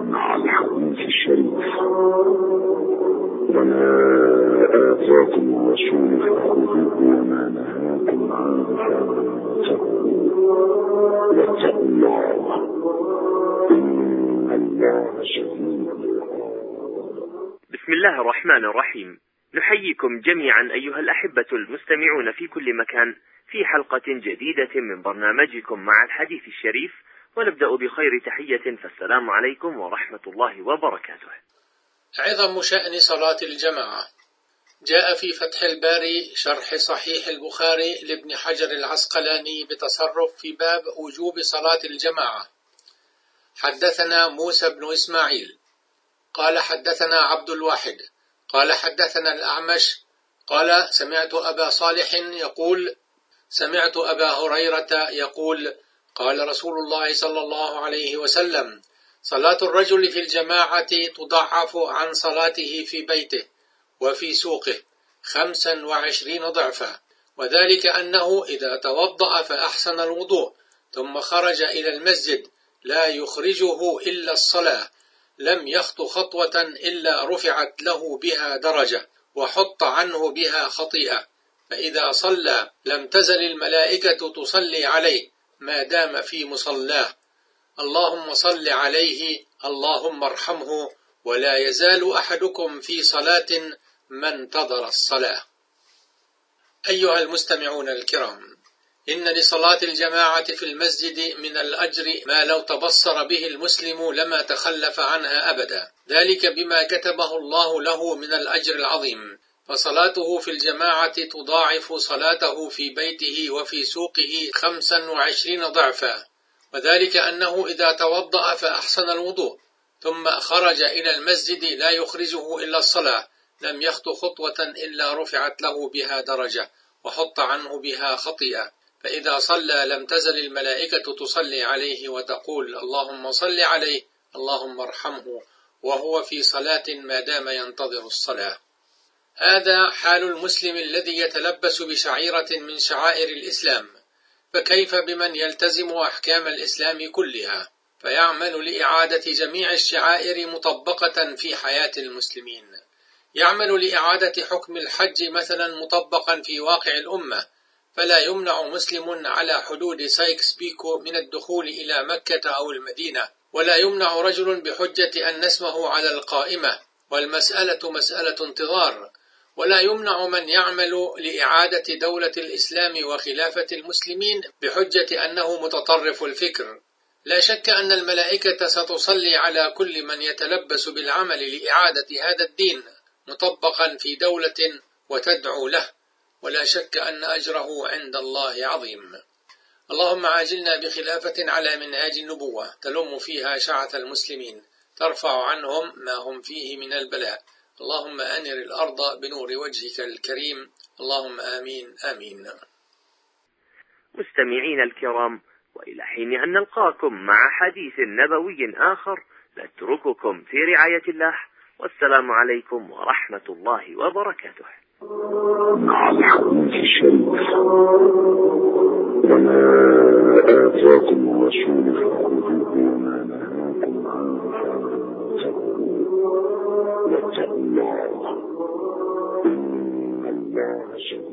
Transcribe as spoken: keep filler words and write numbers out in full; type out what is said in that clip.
مع الحديث الشريف. وما آتاكم الرسول فخذوه وما نهاكم عنه فانتهوا واتقوا الله إن الله شديد العقاب. بسم الله الرحمن الرحيم. نحييكم جميعا أيها الأحبة المستمعون في كل مكان في حلقة جديدة من برنامجكم مع الحديث الشريف، ونبدأ بخير تحية، فالسلام عليكم ورحمة الله وبركاته. عظم شأن صلاة الجماعة. جاء في فتح الباري شرح صحيح البخاري لابن حجر العسقلاني بتصرف في باب وجوب صلاة الجماعة. حدثنا موسى بن إسماعيل قال حدثنا عبد الواحد قال حدثنا الأعمش قال سمعت أبا صالح يقول سمعت أبا هريرة يقول قال رسول الله صلى الله عليه وسلم: صلاة الرجل في الجماعة تضعف عن صلاته في بيته وفي سوقه خمسا وعشرين ضعفا، وذلك أنه إذا توضأ فأحسن الوضوء ثم خرج إلى المسجد لا يخرجه إلا الصلاة لم يخط خطوة إلا رفعت له بها درجة وحط عنه بها خطيئة، فإذا صلى لم تزل الملائكة تصلي عليه ما دام في مصلاه، اللهم صل عليه اللهم ارحمه، ولا يزال أحدكم في صلاة ما انتظر الصلاة. أيها المستمعون الكرام، إن لصلاة الجماعة في المسجد من الأجر ما لو تبصر به المسلم لما تخلف عنها أبدا، ذلك بما كتبه الله له من الأجر العظيم، فصلاته في الجماعة تضاعف صلاته في بيته وفي سوقه خمسا وعشرين ضعفا، وذلك أنه إذا توضأ فأحسن الوضوء ثم خرج إلى المسجد لا يخرجه إلا الصلاة لم يخط خطوة إلا رفعت له بها درجة وحط عنه بها خطيئة، فإذا صلى لم تزل الملائكة تصلي عليه وتقول اللهم صل عليه اللهم ارحمه، وهو في صلاة ما دام ينتظر الصلاة. هذا حال المسلم الذي يتلبس بشعيرة من شعائر الإسلام، فكيف بمن يلتزم أحكام الإسلام كلها فيعمل لإعادة جميع الشعائر مطبقة في حياة المسلمين؟ يعمل لإعادة حكم الحج مثلا مطبقا في واقع الأمة، فلا يمنع مسلم على حدود سايكس بيكو من الدخول إلى مكة أو المدينة، ولا يمنع رجل بحجة أن اسمه على القائمة والمسألة مسألة انتظار، ولا يمنع من يعمل لإعادة دولة الإسلام وخلافة المسلمين بحجة أنه متطرف الفكر. لا شك أن الملائكة ستصلي على كل من يتلبس بالعمل لإعادة هذا الدين مطبقا في دولة وتدعو له، ولا شك أن أجره عند الله عظيم. اللهم عاجلنا بخلافة على منهاج النبوة تلم فيها شعث المسلمين، ترفع عنهم ما هم فيه من البلاء. اللهم أنر الأرض بنور وجهك الكريم، اللهم آمين آمين. مستمعين الكرام، وإلى حين أن نلقاكم مع حديث نبوي آخر نترككم في رعاية الله، والسلام عليكم ورحمة الله وبركاته. مع الحديث الشريف. وما آتاكم الرسول فخذوه وما نهاكم عنه فانتهوا واتقوا الله إن الله شديد